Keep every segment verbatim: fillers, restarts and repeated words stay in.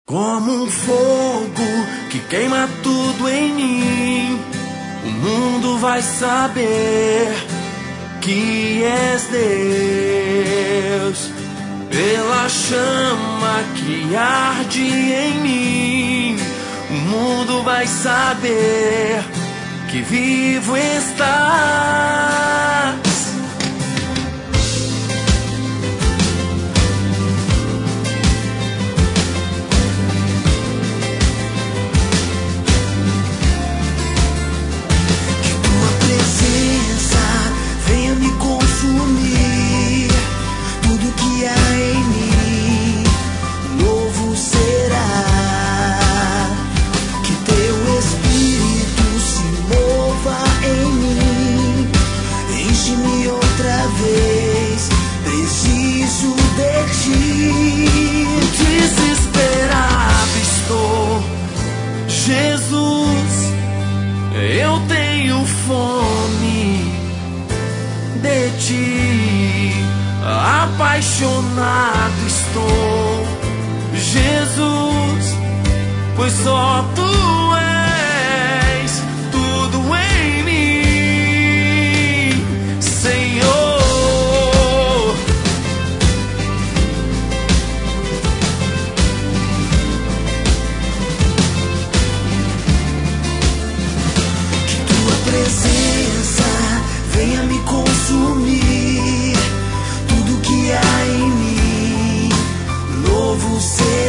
Como um fogo que queima tudo em mim, o mundo vai saber que és Deus. Pela chama que arde em mim, o mundo vai saber que vivo estás. Consumir tudo que há em mim, novo será. Que teu Espírito se mova em mim, enche-me outra vez, preciso de ti. Desesperado estou, Jesus, eu tenho fome de ti, apaixonado estou, Jesus, pois só tu és tudo em mim, Senhor. Que tua presença venha me consumir, tudo que há em mim, novo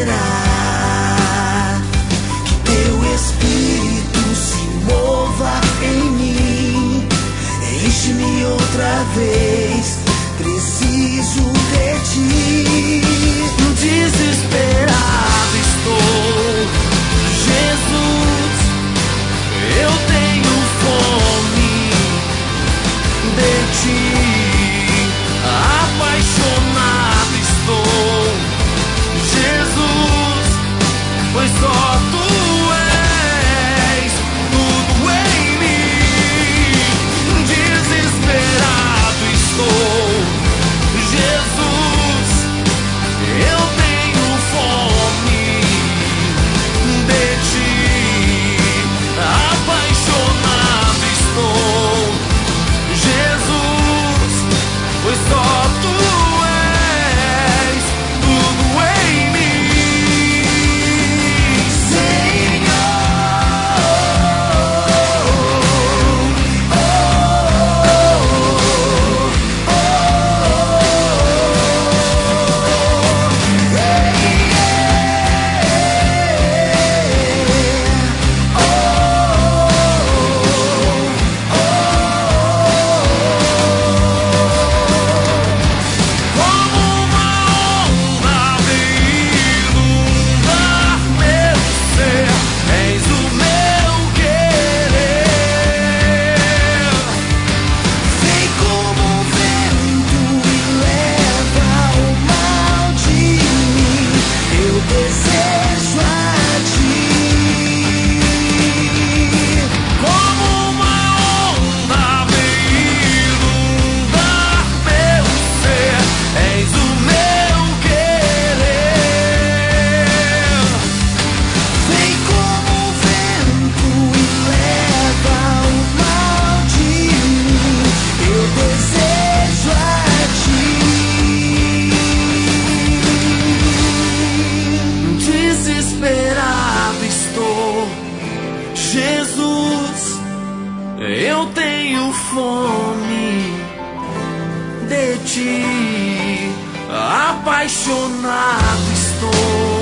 será. Que teu Espírito se mova em mim, enche-me outra vez, preciso de ti. Desesperado estou, Jesus, eu tenho fome de ti, apaixonado estou, Jesus, pois só tu és tudo em mim. Desesperado estou, Jesus, eu tenho fome de ti, apaixonado estou, Jesus, pois só tu és tudo em mim, Senhor. Oh, oh, oh, desesperado estou, Jesus, eu tenho fome de ti, apaixonado estou.